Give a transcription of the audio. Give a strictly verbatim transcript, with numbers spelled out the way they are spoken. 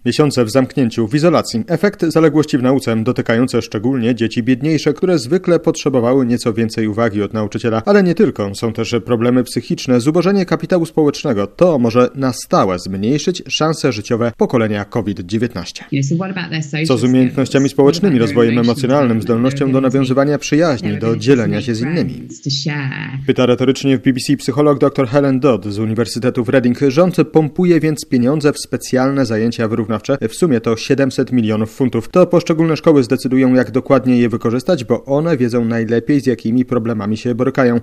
Miesiące w zamknięciu, w izolacji. Efekt zaległości w nauce, dotykające szczególnie dzieci biedniejsze, które zwykle potrzebowały nieco więcej uwagi od nauczyciela. Ale nie tylko. Są też problemy psychiczne, zubożenie kapitału społecznego. To może na stałe zmniejszyć szanse życiowe pokolenia COVID dziewiętnaście. Co z umiejętnościami społecznymi, rozwojem emocjonalnym, zdolnością do nawiązywania przyjaźni, do dzielenia się z innymi? Pyta retorycznie w B B C psycholog dr Helen Dodd z Uniwersytetu w Reading. Rząd pompuje więc pieniądze w specjalne zajęcia wyrównawcze. W sumie to siedemset milionów funtów. To poszczególne szkoły zdecydują, jak dokładnie je wykorzystać, bo one wiedzą najlepiej, z jakimi problemami się borykają.